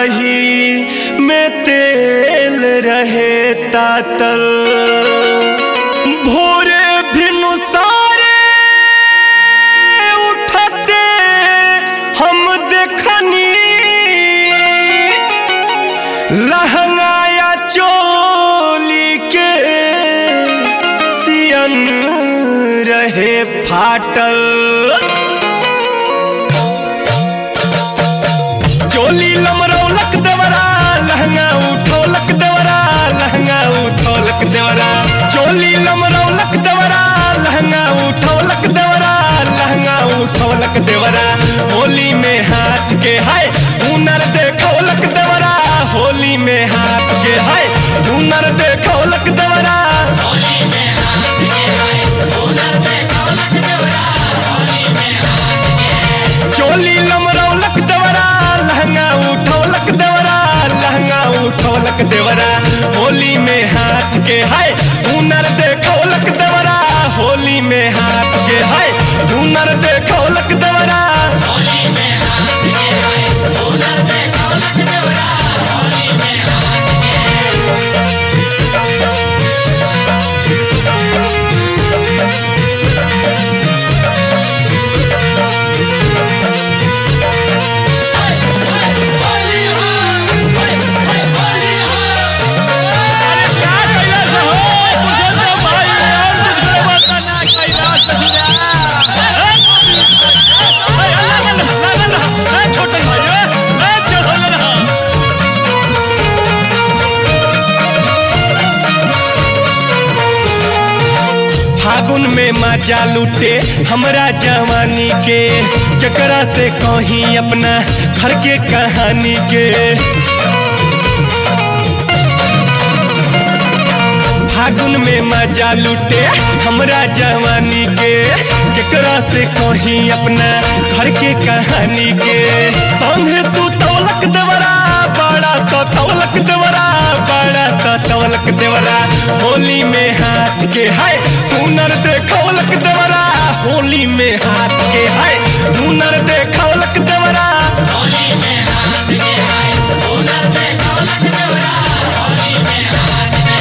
कराही में तेल रहे तातल, भोरे भिनुसारे उठते हम देखनी, लहंगाया चोली के सियन रहे फाटल। चोली लमरौलक देवरा, लहंगा उठौलक देवरा, लहंगा उठौलक देवरा। चोली लमरौलक देवरा, लहंगा उठौलक देवरा, लहंगा उठौलक देवरा। होली में हाथ के है हुनर देखौलक देवरा, होली में हाथ के है हुनर देखौलक देवरा, होली में हाथ के है हुनर देखौलक देवरा, होली में हाथ के। चोली लमरौलक देवरा, लहंगा उठौलक देवरा, लहंगा उठौलक देवरा। होली में हाथ के है हुनर देखौलक देवरा, होली में हाथ के है हुनर देखौलक देवरा, होली में हाथ के है हुनर देखौलक देवरा, होली में हाथ फागुन में मजा लूटे हमरा जवानी के, जकरा से कहीं अपना घर के कहानी के। फागुन में मजा लूटे हमरा जवानी के, जकरा से कहीं अपना घर के कहानी के। संगे सुतौलक देवरा, बड़ा सतौलक देवरा, बड़ा सतौलक देवरा। होली में हाथ के है हुनर देखौलक देवरा, होली में हाथ के है हुनर देखौलक देवरा, होली में हाथ के है हुनर देखौलक देवरा, होली में हाथ के।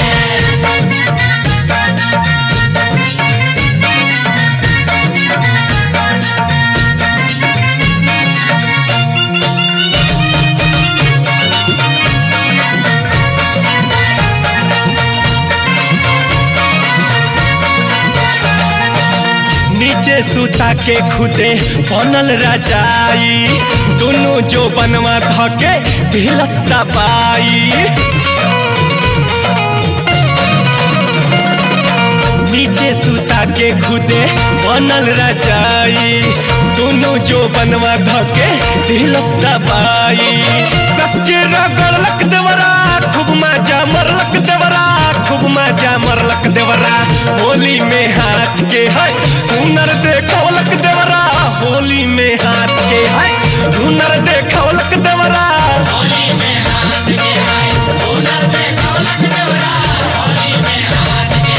नीचे सुता के खुदे बनल रजाई, दोनों जो बनवा धके ढिलस्ता पाई। नीचे सुता के खुदे बनल रजाई, दोनों जो बनवा धके ढिलस्ता पाई। कस के रगड़लक देवरा, खूब मजा मरलक देवरा, खूब मजा मरलक देवरा। होली में हाथ के है हुनर देखौलक देवरा, होली में हाथ के है हुनर देखौलक देवरा, होली में हाथ के है हुनर देखौलक देवरा, होली में हाथ के।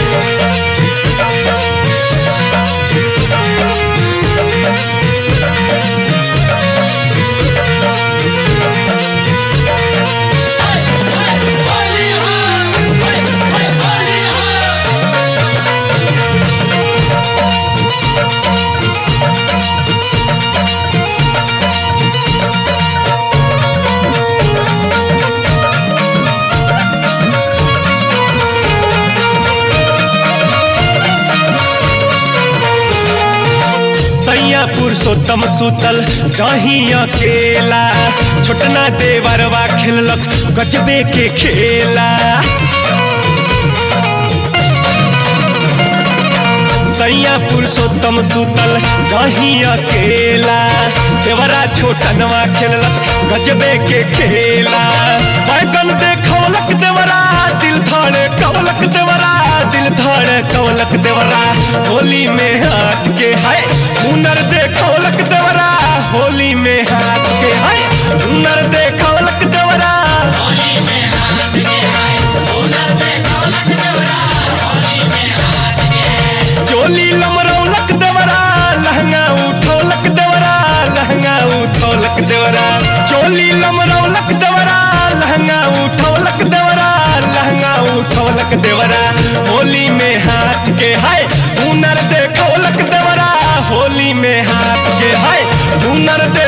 पुरुषोत्तम सुतल रही अकेला, छोटना देवरवा खेललक गजबे के खेला। सैया पुरुषोत्तम सुतल रही अकेला, देवरा छोटनवा खेललक गजबे के खेला। बैगन देखौलक देवरा, दिल धड़े कौलक देवरा, दिल धड़े कौलक देवरा। होली में हाथ के है हुनर देखौलक देवरा, होली में हाथ के है हुनर देखौलक देवरा, होली में हाथ के है हुनर देखौलक देवरा, होली में हाथ के। चोली लमरौलक देवरा, लहंगा उठौलक देवरा, लहंगा उठौलक देवरा। चोली लमरौलक हुनर दे